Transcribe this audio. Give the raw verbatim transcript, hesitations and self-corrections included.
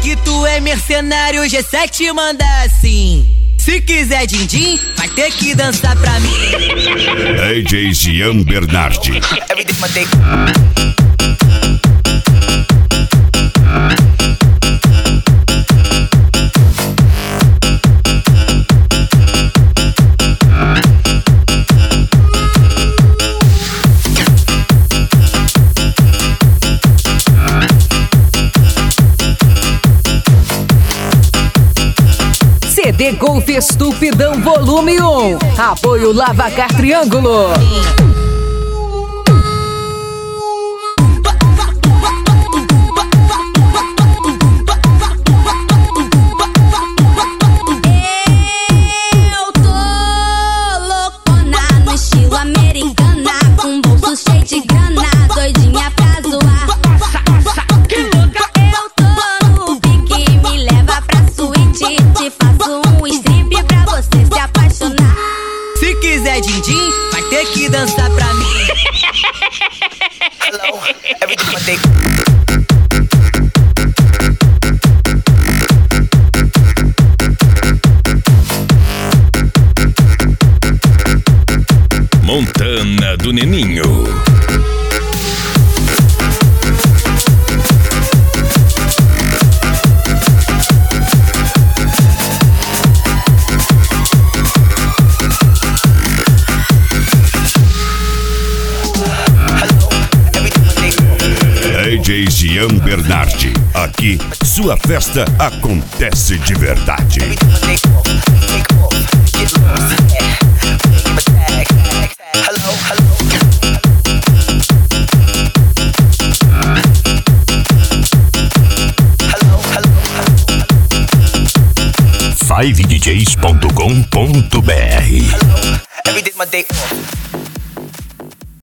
que tu é mercenário, G sete manda assim. Se quiser din-din, vai ter que dançar pra mim. D J Jean Bernardi. C D Golf Estupidão Volume um. Apoio Lavacar Triângulo. Eu tô loucona no estilo americana, com bolso cheio de grana, doidinha pra zoar. Eu tô no pique, me leva pra suíte, te faço um strip pra você se apaixonar. Se quiser din-din, vai ter que dançar pra mim. Hello, everything my dick. Montana do Neninho. D J Jean Bernardi. Aqui, sua festa acontece de verdade. five d js ponto com ponto b r. Every day my day off.